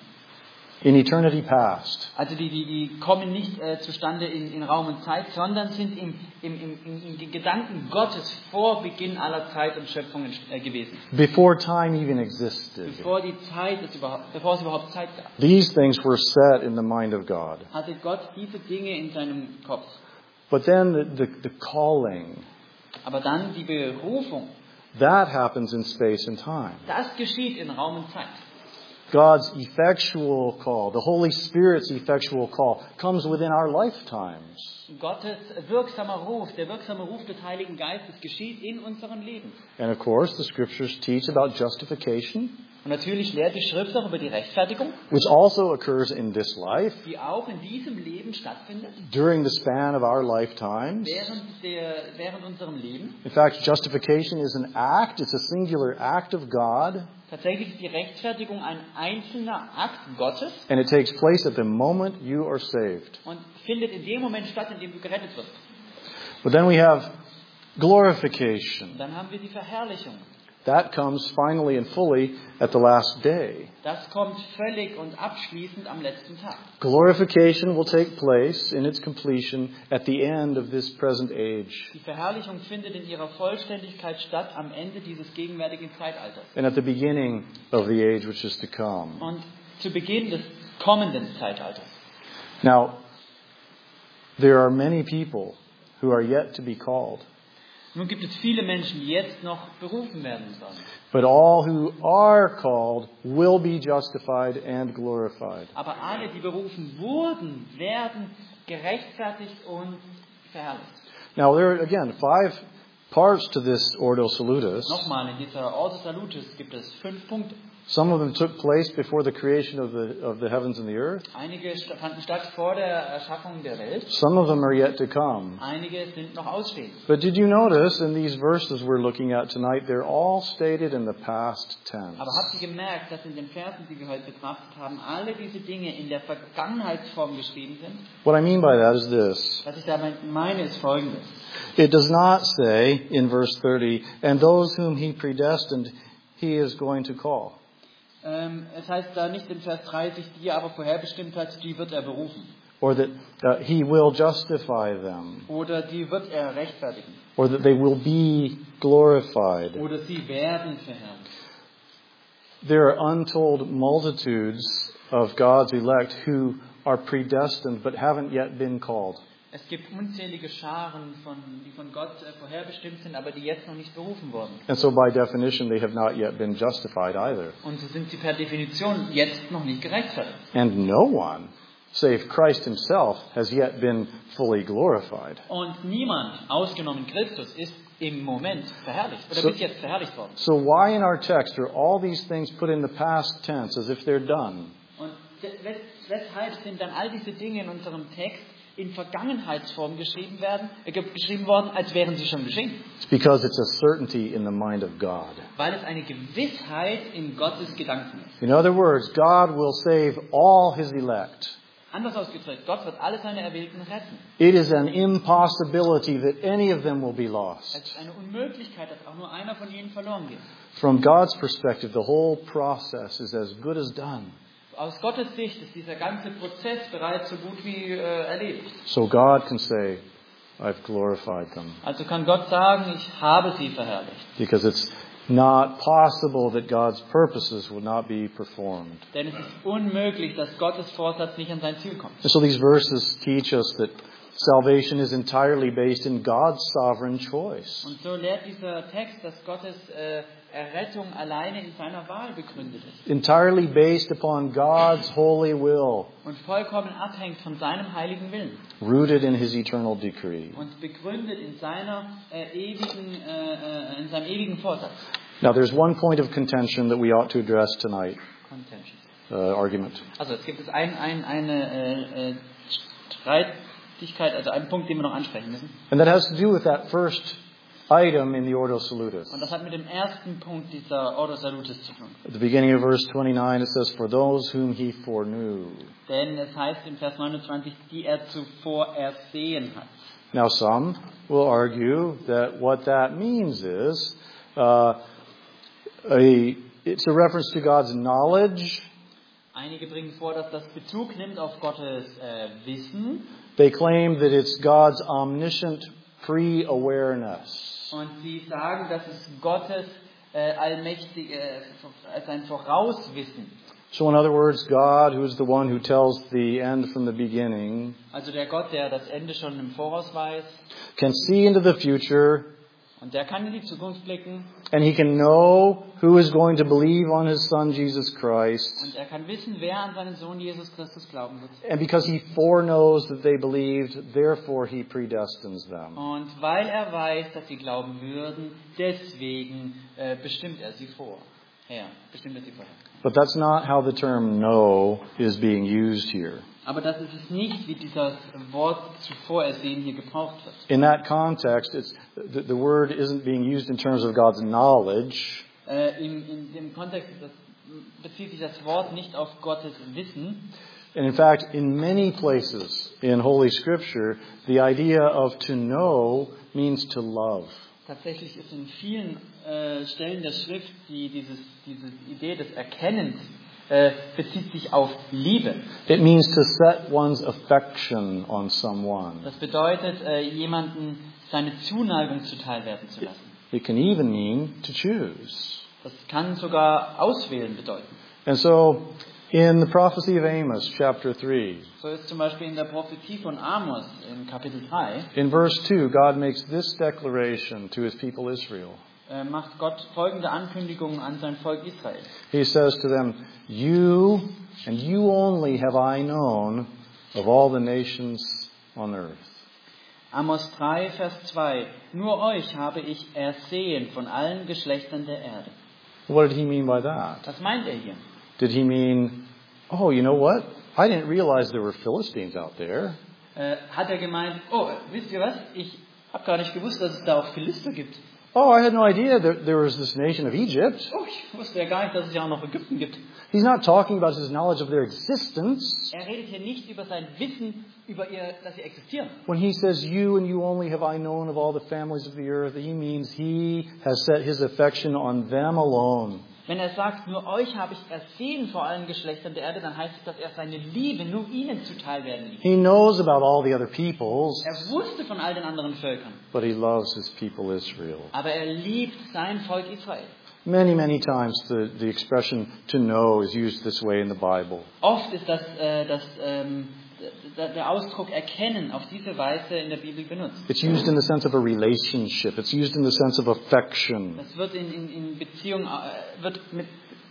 in eternity past. Also die, die, die kommen nicht äh, zustande in, in Raum und Zeit, sondern sind im, im, im, im, in den Gedanken Gottes vor Beginn aller Zeit und Schöpfung äh, gewesen. Before time even existed. Bevor die Zeit es überhaupt, bevor es überhaupt Zeit gab, These things were set in the mind of God. hatte Gott diese Dinge in seinem Kopf. But then the, the, the calling, Aber dann die Berufung, that happens in space and time. das geschieht in Raum und Zeit. God's effectual call, the Holy Spirit's effectual call, comes within our lifetimes. Gottes wirksamer Ruf, der wirksame Ruf des Heiligen Geistes geschieht in unserem Leben. And of course, the scriptures teach about justification, Und natürlich lehrt die Schrift auch über die Rechtfertigung, which also occurs in this life, die auch in diesem Leben stattfindet, during the span of our lifetimes. während, der, während unserem Leben. In fact, justification is an act, it's a singular act of God, Tatsächlich ist die Rechtfertigung ein einzelner Akt Gottes and it takes place at the moment you are saved. und findet in dem Moment statt, in dem du gerettet wirst. But then we have glorification. Dann haben wir die Verherrlichung. That comes finally and fully at the last day. Das kommt völlig und abschließend am letzten Tag. Glorification will take place in its completion at the end of this present age Die Verherrlichung findet in ihrer Vollständigkeit statt am Ende dieses gegenwärtigen Zeitalters and at the beginning of the age which is to come. und zu Beginn des kommenden Zeitalters. Now, there are many people who are yet to be called, Nun gibt es viele Menschen, die jetzt noch berufen werden sollen. but all who are called will be justified and glorified. Aber alle, die berufen wurden, werden gerechtfertigt und verherrlicht. Now, there are, again, five parts to this Ordo Salutis. Nochmal, in dieser Ordo Salutis gibt es fünf Punkte. Some of them took place before the creation of the of the heavens and the earth. Einige st- fanden statt vor der Erschaffung der Welt. Some of them are yet to come. Einige sind noch ausstehend. But did you notice in these verses we're looking at tonight, they're all stated in the past tense. Aber habt ihr gemerkt, dass in den Versen, die wir heute betrachtet haben, alle diese Dinge in der Vergangenheitsform geschrieben sind? What I mean by that is this. Was ich damit meine, ist Folgendes. It does not say in verse thirty, and those whom he predestined, he is going to call. Ähm, es heißt da nicht in Vers dreißig, die er aber vorherbestimmt hat, die wird er berufen. Or that uh, he will justify them. Oder die wird er rechtfertigen. Or that they will be glorified. Oder sie werden verherrlicht. There are untold multitudes of God's elect who are predestined but haven't yet been called. Es gibt unzählige Scharen, von, die von Gott äh, vorherbestimmt sind, aber die jetzt noch nicht berufen wurden. And so by definition they have not yet been justified either. Und so sind sie per Definition jetzt noch nicht gerechtfertigt. And no one, save Christ himself, has yet been fully glorified. Und niemand, ausgenommen Christus, ist im Moment verherrlicht oder So- bis jetzt verherrlicht worden. So why in our text are all these things put in the past tense as if they're done? Und de- wes- weshalb sind dann all diese Dinge in unserem Text in Vergangenheitsform geschrieben werden, äh, ge- geschrieben worden, als wären sie schon geschehen? It's because it's a certainty in the mind of God. Weil es eine Gewissheit in Gottes Gedanken ist. In other words, God will save all his elect. Anders ausgedrückt, Gott wird alle seine Erwählten retten. It is an impossibility that any of them will be Es lost. ist eine Unmöglichkeit, dass auch nur einer von ihnen verloren geht. From God's perspective, the whole process is as good as done. Aus Gottes Sicht ist dieser ganze Prozess bereits so gut wie äh, erledigt. So God can say, I've glorified them. Also kann Gott sagen, ich habe sie verherrlicht. Because it's not possible that God's purposes will not be performed. Denn es ist unmöglich, dass Gottes Vorsatz nicht an sein Ziel kommt. And so these verses teach us that salvation is entirely based in God's sovereign choice. Und so lehrt dieser Text, dass Gottes äh, Errettung alleine in seiner Wahl begründet ist. Entirely based upon God's holy will, Und vollkommen abhängt von seinem heiligen Willen. rooted in his eternal decree. Und begründet in seiner äh, ewigen, äh, äh, in seinem ewigen Vorsatz. Now there's one point of contention that we ought to address tonight, Contention. uh, argument. Also es gibt es ein, ein, eine äh, äh, Streitigkeit, also einen Punkt, den wir noch ansprechen müssen. And that has to do with that first item in the Ordo Salutis. Und das hat mit dem ersten Punkt dieser Ordo Salutis zu tun. At the beginning of verse twenty-nine it says, for those whom he foreknew. Denn es heißt in Vers neunundzwanzig, die er zuvor ersehen hat. Now some will argue that what that means is uh, a it's a reference to God's knowledge. Einige bringen vor, dass das Bezug nimmt auf Gottes äh, Wissen. They claim that it's God's omniscient pre-awareness. Und sie sagen, dass es Gottes äh, allmächtige, äh, als ein Vorauswissen. So in other words, God, who is the one who tells the end from the beginning, Also der Gott, der das Ende schon im Voraus weiß. can see into the future, Und der kann in die Zukunft blicken. and he can know who is going to believe on his Son Jesus Christ. Und er kann wissen, wer an seinen Sohn Jesus Christus glauben wird. And because he foreknows that they believed, therefore he predestines them. Und weil er weiß, dass sie glauben würden, deswegen äh, bestimmt er sie vor. Ja, bestimmt er sie vorher. But that's not how the term know is being used here. Aber das ist es nicht, wie dieses Wort zuvor ersehen hier gebraucht wird. In that context, it's, the, the word isn't being used in terms of God's knowledge, Äh, in, in dem Kontext das, bezieht sich das Wort nicht auf Gottes Wissen. and in fact, in many places in Holy Scripture, the idea of to know means to love. Tatsächlich ist in vielen äh, Stellen der Schrift die, dieses, diese Idee des Erkennens äh, bezieht sich auf Liebe. It means to set one's affection on someone. Das bedeutet, äh, jemanden seine Zuneigung zuteil werden zu lassen. It can even mean to choose. Das kann sogar auswählen bedeuten. And so, in the prophecy of Amos, chapter three, So ist zum Beispiel in der Prophetie von Amos in Kapitel drei, in verse two, God makes this declaration to his people Israel. äh, macht Gott folgende Ankündigungen an sein Volk Israel. He says to them, you and you only have I known of all the nations on earth. Amos drei, Vers zwei. Nur euch habe ich ersehen von allen Geschlechtern der Erde. What did he mean by that? Was meint er hier? Did he mean, oh, you know what? I didn't realize there were Philistines out there. Äh, hat er gemeint, oh, wisst ihr was? Ich habe gar nicht gewusst, dass es da auch Philister gibt. Oh, I had no idea there, there was this nation of Egypt. Oh, ich wusste ja gar nicht, dass es ja auch noch Ägypten gibt. He's not talking about his knowledge of their existence. Er redet hier nicht über sein Wissen, über ihr, dass sie existieren. When he says, you and you only have I known of all the families of the earth, he means he has set his affection on them alone. Wenn er sagt, nur euch habe ich ersehen vor allen Geschlechtern der Erde, dann heißt es, dass er seine Liebe nur ihnen zuteil werden ließ. He knows about all the other peoples, Er wusste von all den anderen Völkern, but he loves his people Israel. aber er liebt sein Volk Israel. Many, many times the, the expression to know is used this way in the Bible. Oft ist das, äh, das ähm, d- der Ausdruck erkennen auf diese Weise in der Bibel benutzt. It's used in the sense of a relationship. It's used in the sense of affection. Das wird in, in, in Beziehung, äh, wird mit,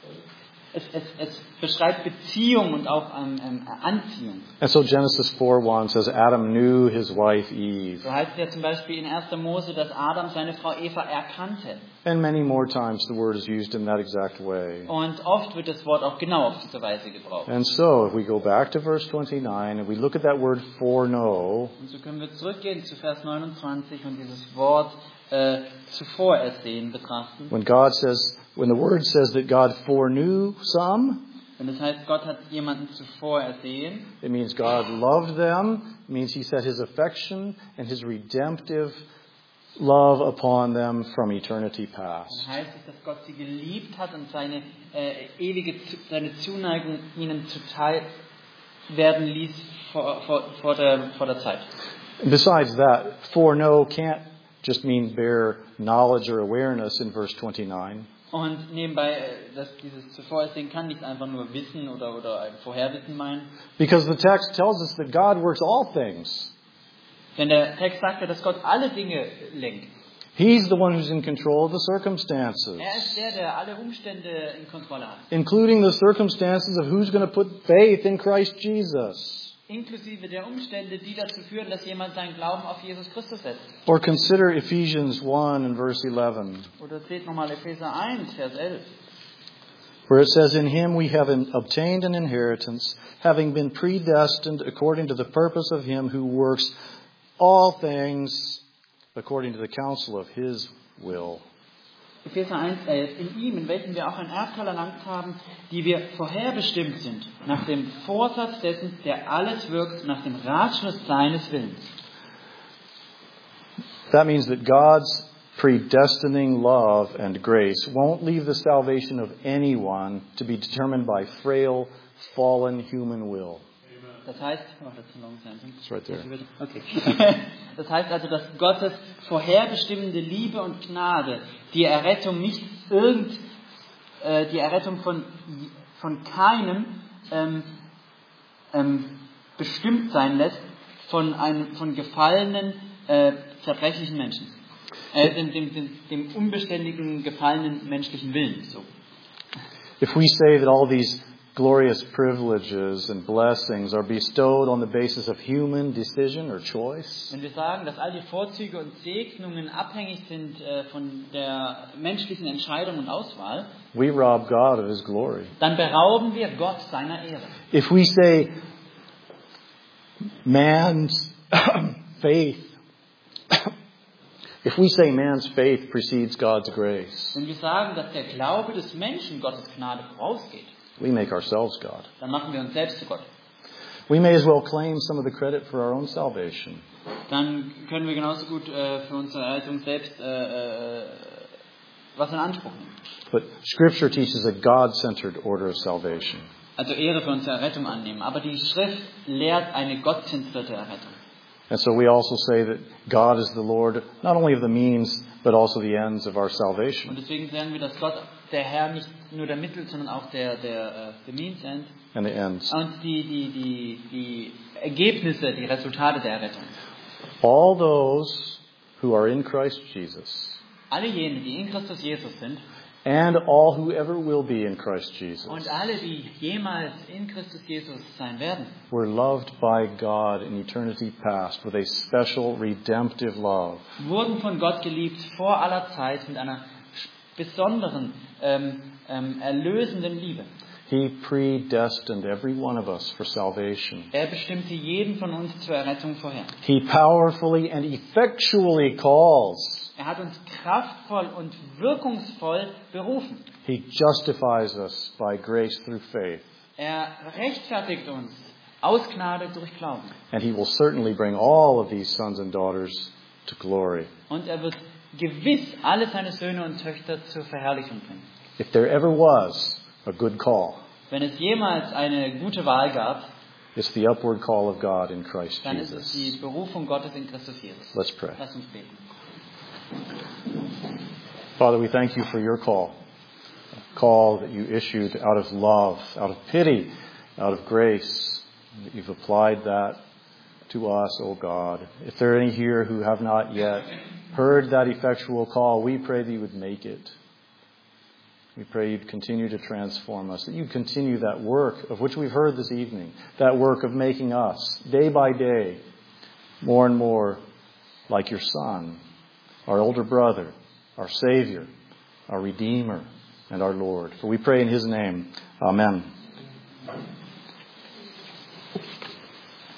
es, es, es beschreibt Beziehung und auch ähm, ähm, Anziehung. And so Genesis four one says Adam knew his wife Eve. So heißt es ja zum Beispiel in erster Mose, dass Adam seine Frau Eva erkannte. And many more times the word is used in that exact way. Und oft wird das Wort auch genau auf diese Weise gebraucht. And so if we go back to verse twenty-nine and we look at that word foreknow, Und so können wir zurückgehen zu Vers neunundzwanzig und dieses Wort äh, zuvor ersehen betrachten. when God says, when the word says that God foreknew some, Wenn das heißt, Gott hat jemanden zuvor ersehen, it means God loved them. It means he set his affection and his redemptive love upon them from eternity past. dann heißt es, dass Gott sie geliebt hat und seine äh, ewige, seine Zuneigung ihnen zuteil werden ließ vor, vor, vor, der, vor der Zeit. And besides that, foreknow can't just mean bear knowledge or awareness in verse twenty-nine. Und nebenbei, äh, dass dieses zuvor ersehen kann nicht einfach nur Wissen oder, oder ein Vorherwissen meinen. Because the text tells us that God works all things. Denn der Text sagt ja, dass Gott alle Dinge lenkt. He's the one who's in control of the circumstances, Er ist der, der alle Umstände in Kontrolle hat. including the circumstances of who's going to put faith in Christ Jesus. Inklusive der Umstände, die dazu führen, dass jemand seinen Glauben auf Jesus Christus setzt. Or consider Ephesians one and verse eleven, Oder seht nochmal Epheser eins, Vers elf. where it says, in him we have in- obtained an inheritance, having been predestined according to the purpose of him who works all things according to the counsel of his will. Epheser eins, elf. In ihm, in welchem wir auch ein Erbteil erlangt haben, die wir vorherbestimmt sind, nach dem Vorsatz dessen, der alles wirkt, nach dem Ratschluss seines Willens. That means that God's predestining love and grace won't leave the salvation of anyone to be determined by frail, fallen human will. Das heißt, oh, that's a long sentence. It's right there. Okay. Das heißt also, dass Gottes vorherbestimmende Liebe und Gnade die Errettung nicht irgend, äh, die Errettung von, von keinem ähm, ähm, bestimmt sein lässt von einem von gefallenen, äh, zerbrechlichen Menschen. Äh, dem, dem, dem, dem unbeständigen, gefallenen menschlichen Willen. So. If we say that all these glorious privileges and blessings are bestowed on the basis of human decision or choice, Wenn wir sagen, dass all die Vorzüge und Segnungen abhängig sind äh, von der menschlichen Entscheidung und Auswahl, we rob God of his glory. dann berauben wir Gott seiner Ehre. If we say man's faith, if we say man's faith precedes God's grace, Wenn wir sagen, dass der Glaube des Menschen Gottes Gnade vorausgeht, we make ourselves God. dann machen wir uns selbst zu Gott. We may as well claim some of the credit for our own salvation. Dann können wir genauso gut äh, für unsere Errettung selbst äh, äh, was in Anspruch nehmen. But Scripture teaches a God-centered order of salvation. Also Ehre für unsere Errettung annehmen. Aber die Schrift lehrt eine gottzentrierte Errettung. And so we also say that God is the Lord, not only of the means, but also the ends of our Und salvation deswegen sagen wir, dass Gott der Herr nicht nur der Mittel, sondern auch der, der, äh, der Means and and the ends. und die, die, die, die Ergebnisse, die Resultate der Errettung. All those who are in Christ Jesus, Alle jene, die in Christus Jesus sind and all who ever will be in Christ Jesus, und alle, die jemals in Christus Jesus sein werden, were loved by God in eternity past with a special redemptive love. wurden von Gott geliebt vor aller Zeit mit einer besonderen, ähm, ähm, erlösenden Liebe. He predestined every one of us for salvation. Er bestimmte jeden von uns zur Errettung vorher. He powerfully and effectually calls. Er hat uns kraftvoll und wirkungsvoll berufen. He justifies us by grace through faith. Er rechtfertigt uns aus Gnade durch Glauben. And he will certainly bring all of these sons and daughters to glory. Und er wird gewiss alle seine Söhne und Töchter zur Verherrlichung bringen. If there ever was a good call, Wenn es jemals eine gute Wahl gab, it's the upward call of God in Christ dann ist es die Jesus. Berufung Gottes in Christus Jesus. Let's pray. Lass uns beten. Father, we thank you for your call. A call that you issued out of love, out of pity, out of grace. That you've applied that to us, O God. If there are any here who have not yet heard that effectual call, we pray that you would make it. We pray you'd continue to transform us, that you'd continue that work of which we've heard this evening, that work of making us, day by day, more and more like your Son, our older brother, our Savior, our Redeemer, and our Lord. For we pray in his name. Amen.